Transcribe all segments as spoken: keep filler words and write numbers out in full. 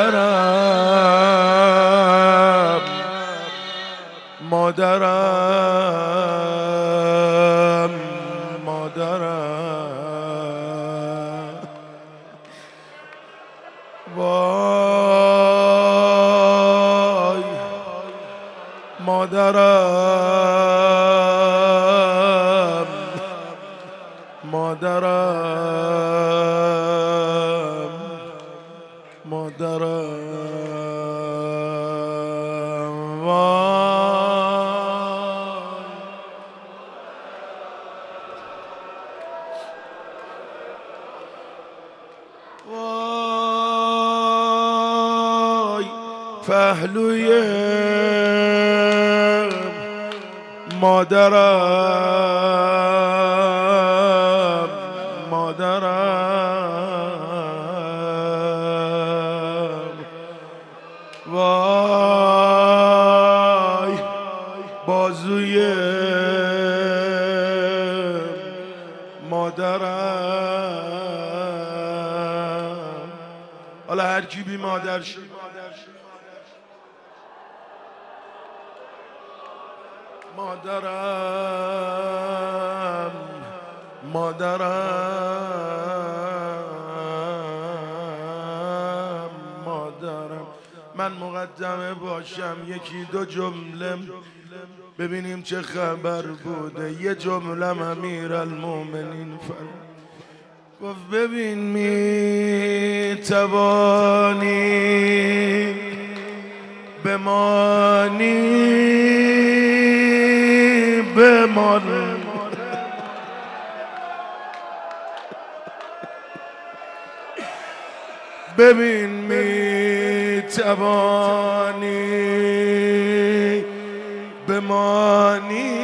مادرم مادرم مادرم وای مادرم مادرم مادرم وای پهلوی مادرم مادرم وای بازوی مادرم حالا هر کی بی مادر شد مادرم مادرم مادرم من مقدمه باشم یکی دو جمله ببینیم چه خبر بوده. یه جمله امیرالمومنین فرمود گفت ببین می توانی بمانی بمان ببین می توانی بمانی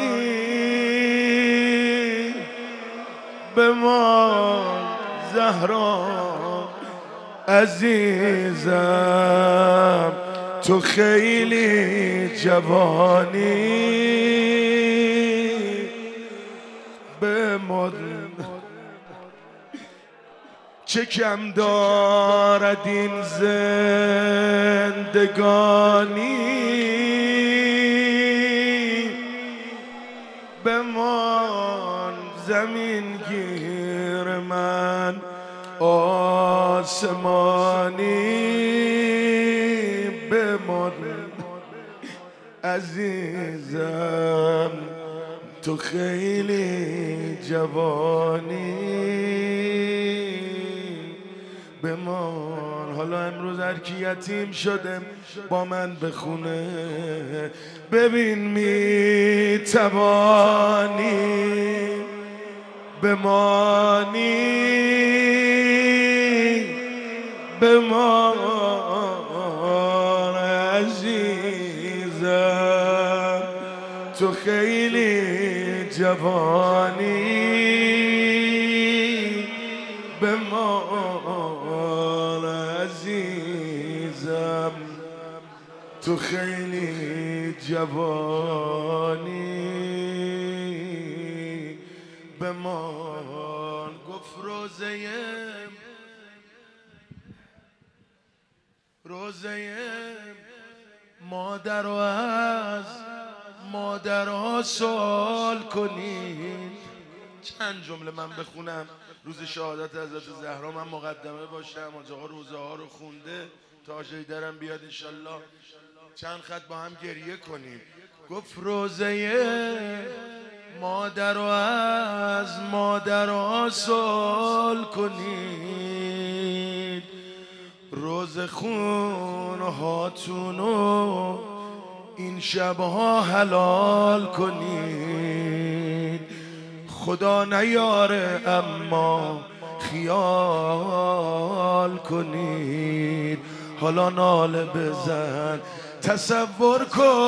بمان زهرا عزیزم تو خیلی جوانی بمان چه کم دارد این زندگانی بمان زمین گیر من آسمانی بمان عزیزم تو خیلی جوانی بمان. حالا امروز هر کی یتیم شده با من بخونه ببین می توانی بمانی بمان عزیزم تو خیلی جوانی بمان عزیزم تو خیلی جوانی بمان. گفت روزه روزه مادر رو از مادرها سوال کنید. چند جمله من بخونم روز شهادت حضرت زهرا من مقدمه باشم. حاج آقا روزه ها رو خونده تا شیدرم بیاد انشالله چند خط با هم گریه کنیم. گفت روزه مادر رو از مادرها سوال کنید روز خون هاتونو این شبها حلال کنید. خدا نیاره اما خیال کنید. حالا ناله بزن تصور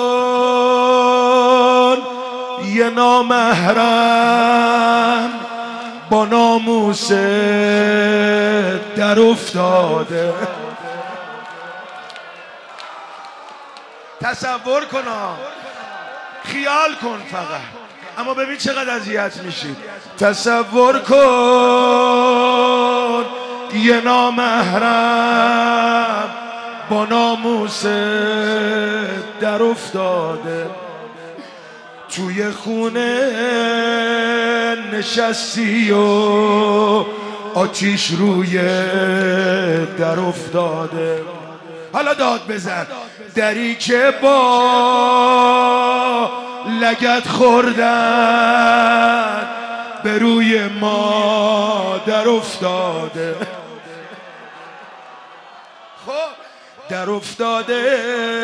کن یه نامحرم با ناموس در افتاده. تصور کن خیال کن فقط اما ببین چقدر اذیت میشی. تصور کن یه نامحرم با ناموس در افتاده، توی خونه نشستی و آتیش روی در افتاده. حالا داد بزن. دری که با لگد خوردن به روی ما در افتاده، خب در افتاده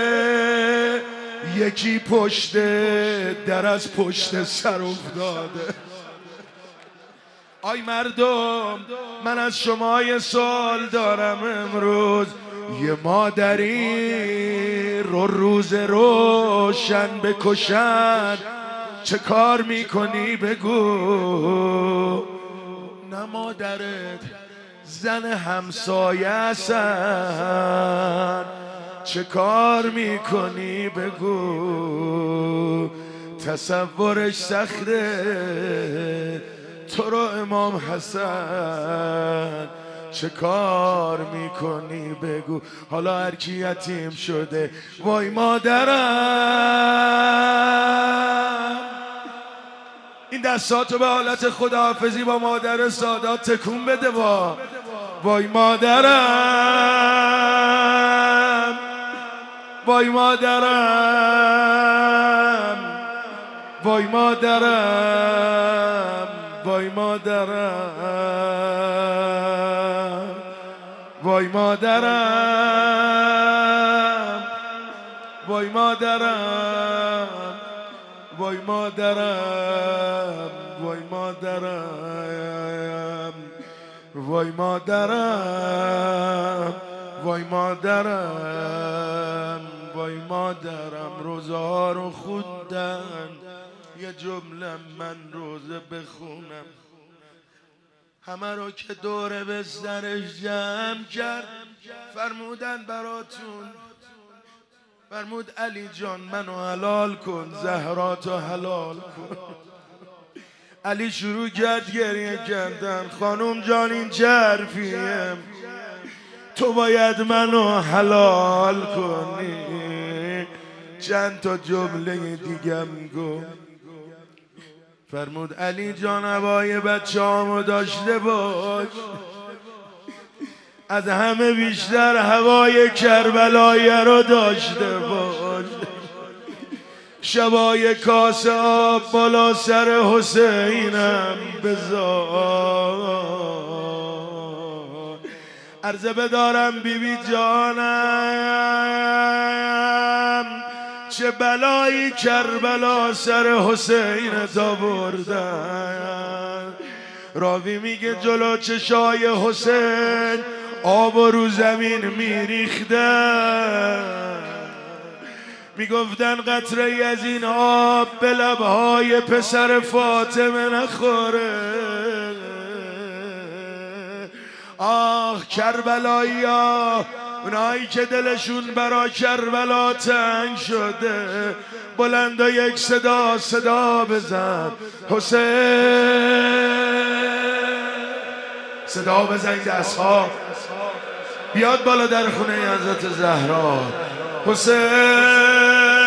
یکی پشت در از پشت سر افتاده. آی مردم، من از شما یه سوال دارم امروز. یه مادری رو روز روشن بکشن چه کار میکنی بگو؟ نه مادرت زن همسایه هستن، چه کار میکنی بگو؟ تصورش سخته، تو رو امام حسن چه کار میکنی بگو؟ حالا هر کی یتیم شده، وای مادرم، این دستاتو به حالت خداحافظی با مادر سادات تکون بده. با وای مادرم، وای مادرم، وای مادرم، وای مادرم، وای مادرم، وای مادرم، وای مادرم، وای مادرم، وای مادرم، وای مادرم، وای مادرم. روزه ها رو خوندن، یه جمله من روزه بخونم، همه رو که دوره به سرش جمع کرد، فرمودن براتون، فرمود علی جان منو حلال کن، زهرا تو حلال کن. علی شروع کرد گریه کردن، خانم جان این چه حرفیه؟ تو باید منو حلال کنی. چند تا جمله دیگم گفت، فرمود علی جان هوای بچه هامو داشته باش، از همه بیشتر هوای کربلایه رو داشته باش. شبای کاسه آب بالا سر حسینم بذار. عرضه بدارم بی بی جانم، چه بلایی کربلا سر حسین تا بردن. راوی میگه جلو چشای حسین آب رو زمین میریختن، میگفتن قطره ای از این آب به لبهای پسر فاطمه نخوره. آه کربلایی ها، اونایی که دلشون برا کربلا تنگ شده، بلندا یک صدا صدا بزن حسین، صدا بزن دست ها بیاد بالا در خونه حضرت زهرا. حسین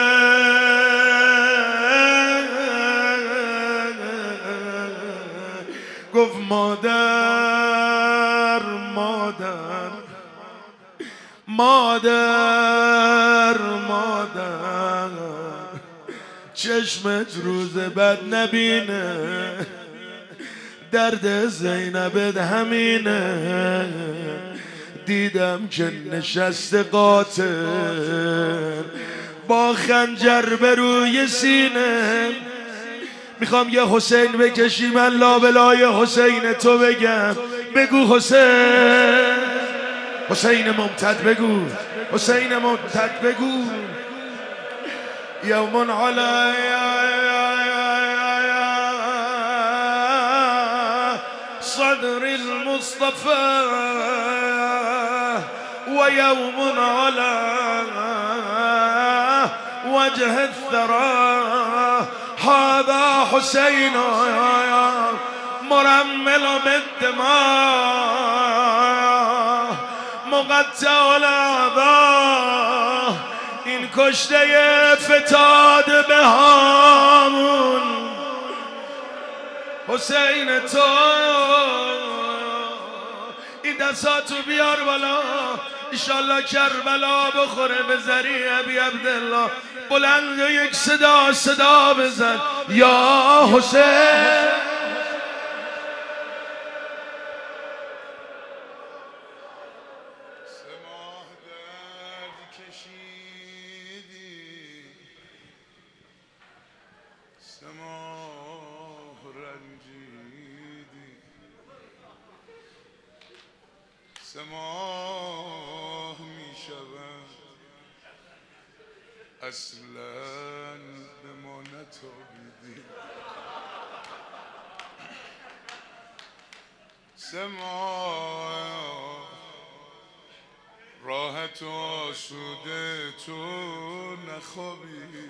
گفت مادر مادر مادر مادر، چشمت روز بد نبینه، درد زینبت همینه. دیدم که نشست قاتل با خنجر به روی سینه، میخوام یه حسین بکشی من لابلای حسین تو بگم. بگو حسین، حسین ممتد بگو، حسین ممتد بگو. یوم علی صدر المصطفى ويوم على وجه الثرى، هذا حسين مرمل بالدماء مقطع الاعضا این کشته فتاده به هامون حسین تو این دستاتو بیار بالا ایشالله کربلا بخوره به ذریع ابی عبدالله بلند یک صدا صدا بزن یا حسین سماه می شود اصلا به ما نتابیدی سماه راحت و آسوده تو نخوابیدی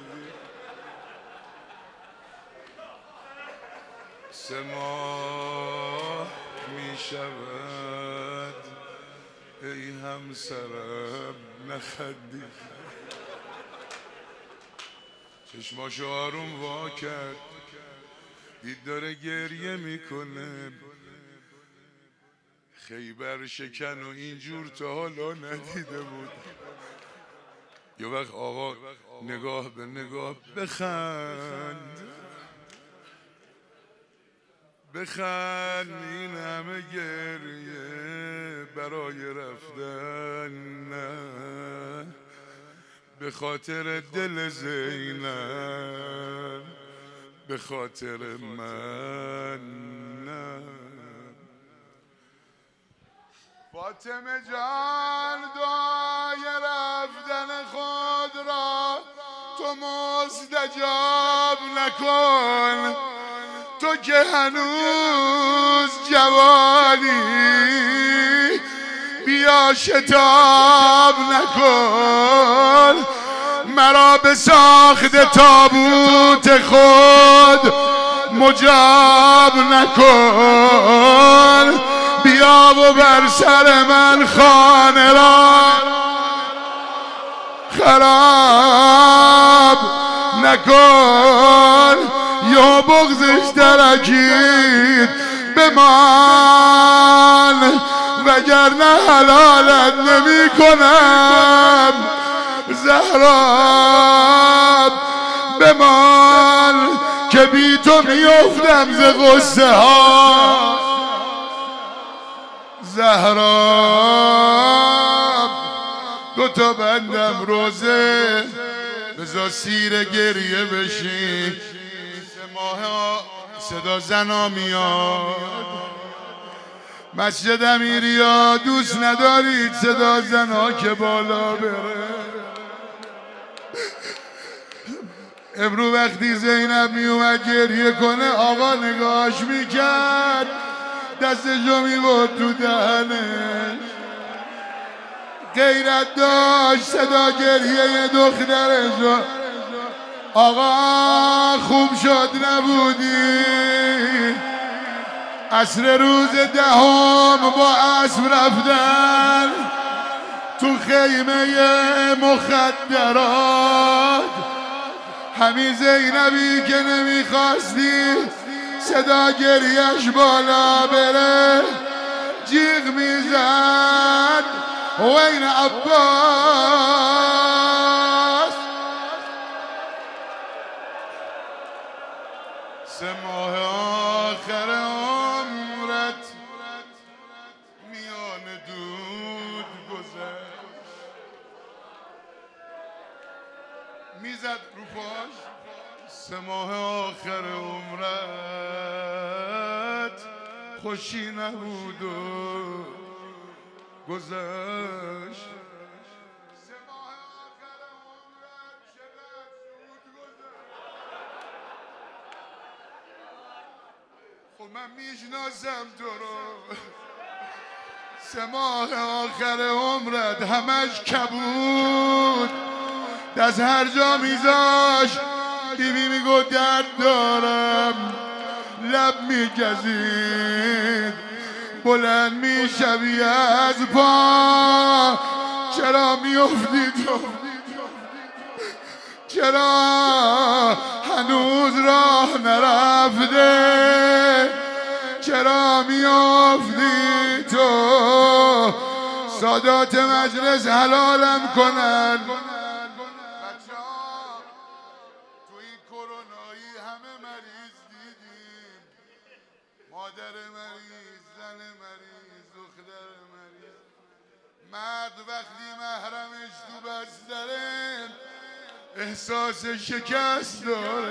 سماه می شود ای همسرم نخندی چشماشو آروم وا کرد دید داره گریه میکنه خیبر شکن و اینجور تا حالا ندیده بود یه وقت آقا نگاه به نگاه بخند بخند این همه گریه برای رفتن نه به خاطر دل زینب به خاطر من نه فاطمه جان دعای رفتن خود را تو مستجاب نکن تو که هنوز جوانی بیا شتاب نکن مرا به ساخت تابوت خود مجاب نکن بیا و بر سر من خانه را خراب نکن یا بغضش درکید بمان وگرنه حلالت نمی کنم زهرا بمان که بی تو میافتم ز غصه ها زهرا دو تا بندم روزه بذار سیر گریه بشی ماه صدا زنا میاد مسجد امیریا دوست ندارید صدا زنا که بالا بره امرو وقتی زینب میومد گریه کنه آقا نگاهش میکرد دستشو میبرد تو دهنش غیرت داشت صدا گریه دخترشو آقا خوب شد نبودی عصر روز دهم با اسب رفتن تو خیمه مخدرات همین زینبی که نمیخواستی صدا گریهش بالا بره جیغ میزد وین عباس سه ماه آخر عمرت میان دود گذشت میزد رو پاش سه ماه آخر عمرت خوشی نبود و گذشت خب من میشناسم تو رو سه ماه آخر عمرت همش کبود دست هر جا میذاش بیبی میگو درد دارم لب میگزید بلند میشوی از پا، چرا میافتی تو؟ چرا هنوز راه نرفته؟ چرا میافتی تو؟ سادات مجلس حلالم کنن. بچه‌ها تو این کرونایی همه مریض دیدیم، مادر مریض، زن مریض، دختر مریض. مرد وقتی محرمش تو بستره احساس شکست داره.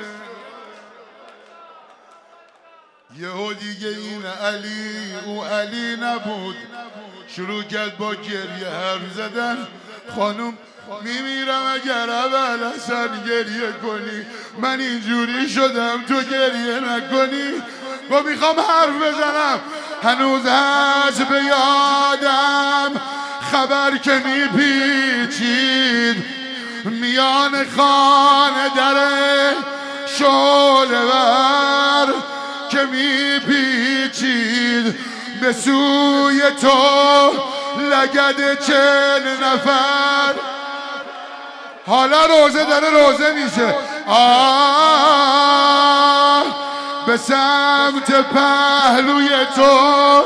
یهو دیگه این علی او علی نبود، شروع کرد با گریه حرف زدن. خانم میمیرم اگر اول اصلا گریه کنی، من اینجوری شدم تو گریه نکنی. با میخوام حرف بزنم، هنوز هست به یادم خبر که میپیچید میان خانه در شعله ور، که میپیچید به سوی تو لگد چل نفر. حالا روزه داره روزه میشه. آه به سمت پهلوی تو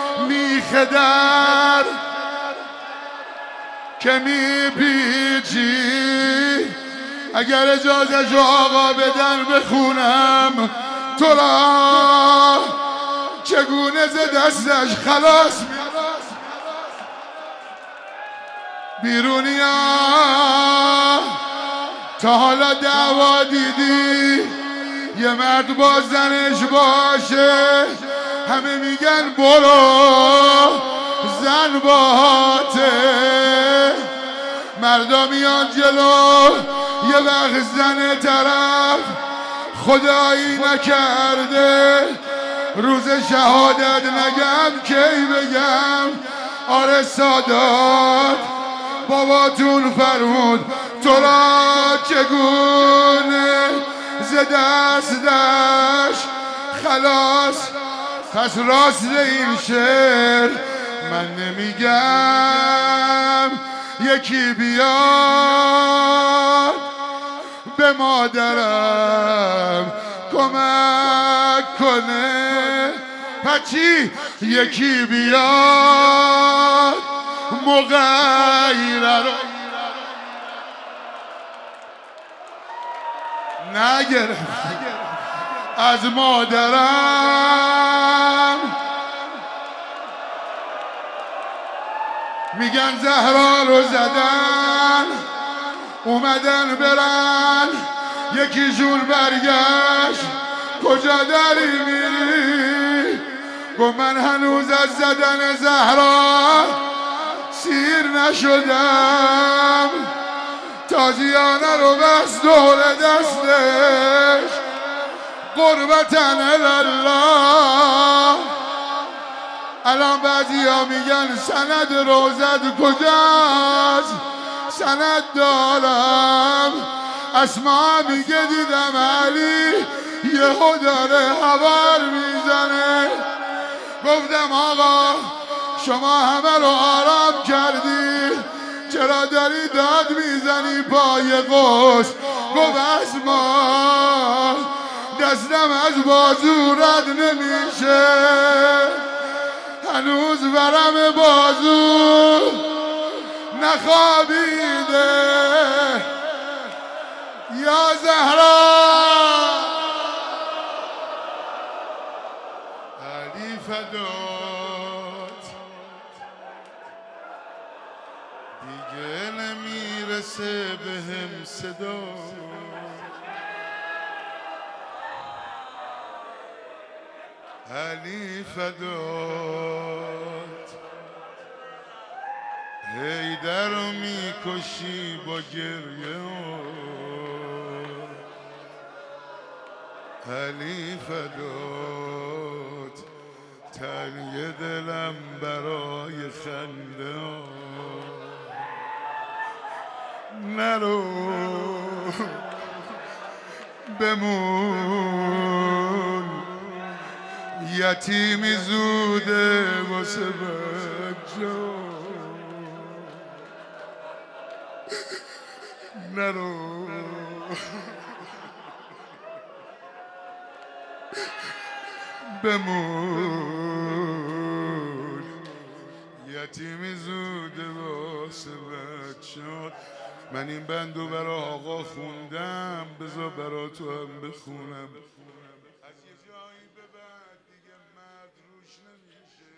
میخدر که میپیچی. اگر اجازه شو آقا بدن بخونم تو را چگونه ز دستش خلاص بیرونیا. تا حالا دعوا دیدی یه مرد با زنش باشه همه میگن برو زن باته، مردا میان جلو یه وقت زن طرف خدایی نکرده روز شهادت نگم کی بگم آره سادات باباتون فرمود تو را چگونه ز دستش خلاص. پس راست این شعر من نمیگم، یکی بیاد به مادرم کمک کنه. پچی یکی بیاد مغیره رو نگرفت از مادرم. میگن زهرا رو زدن اومدن برن، یکیشون برگشت کجا داری میری؟ گفت من هنوز از زدن زهرا سیر نشدم. تازیانه رو بس دور دستش قربتن الله. الان بعضی ها میگن سند روزت کجاست؟ سند دارم. اسما میگه دیدم علی یهو داره هوار میزنه. گفتم آقا شما همه رو آرام کردی چرا داری داد میزنی پای قوس؟ گفت اسما دستم از بازو رد نمیشه، هنوز ورم بازو نخوابیده. یا زهرا علی فدات دیگه نمیرسه بهم صدا. علی فدات حیدر رو میکشی با گریه. علی فدات تنگ دلم برای خنده. نرو بمون یتیمی زوده واسه بچه نرو بمون یتیمی زوده واسه بچه. من این بندو برا آقا خوندم بذار برا تو هم بخونم. از یه جایی به بعد دیگه مرد روش نمیشه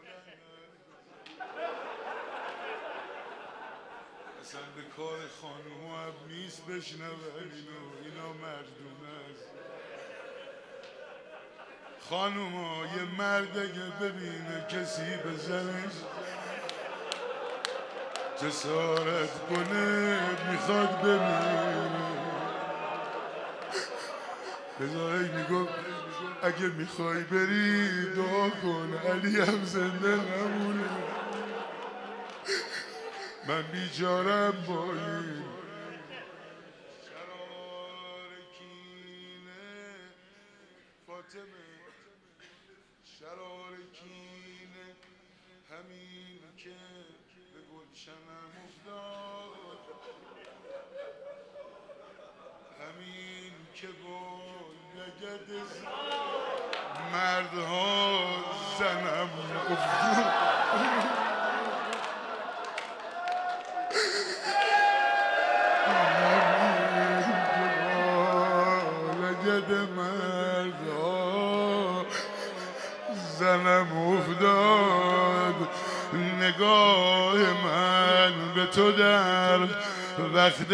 اصلا به کار خانوم هم نیست بشنون اینو، اینا مردونه است. خانوما یه مرد اگه ببینه کسی بزنش جسارت کنه میخواد بمیره. بذاری میگم اگه میخوای بری دعا کن علی هم زنده نمونه. من بیچارم با این شرار کینه فاطمه، شرار کینه همین که به گلشنم افتاد، همین که با لگد مردها زنم افتاد. زنم افتاد نگاه من به تو در وقت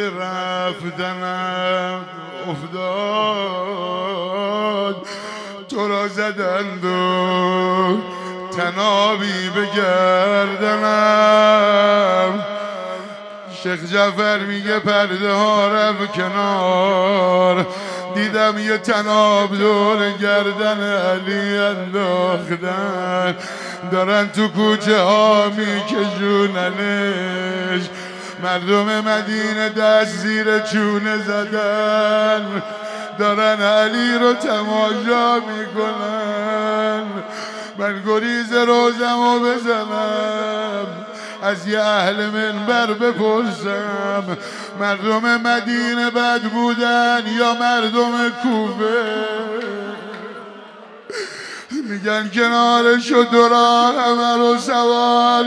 رفتنم افتاد. تو را زدند و تنابی به گردنم. شیخ جعفر میگه پرده ها رفت کنار، دیدم یه تناب دور گردن علی انداختن، دارن تو کوچه ها میکشوننش. مردم مدینه دست زیر چونه زدن، دارن علی رو تماشا میکنن. من گریز روزم رو بزنم، از یه اهل منبر بپرسم مردم مدینه بد بودن یا مردم کوفه؟ میگن کنارش و دورا همه رو سوار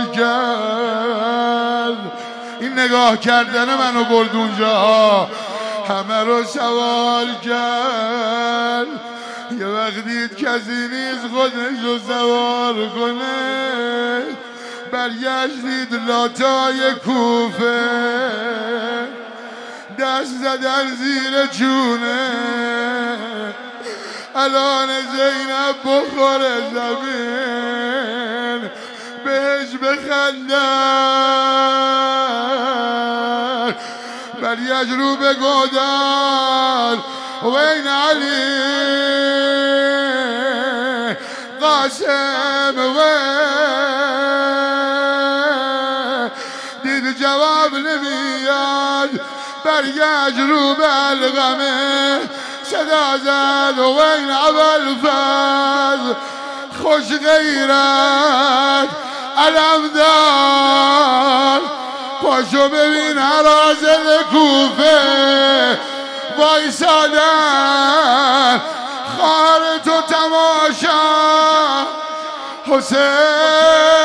کرد. این نگاه کردن منو برد اونجا، همه رو سوار کرد. یه وقت دید کسی نیست خودش رو سوار کنه، برگشتید لاتای کوفه، دست زدن زیر چونه. الان زینب بخوره زمین بهش بخندن. برگشت رو به گودال و این علی قاسم و دید جواب نمیاد، برگشت رو به علقمه صدا زد و این ابوالفضل خوش غیرت علمدار، پاشو ببین هرازل کوفه وایسادن خواهر تو تماشا. حسین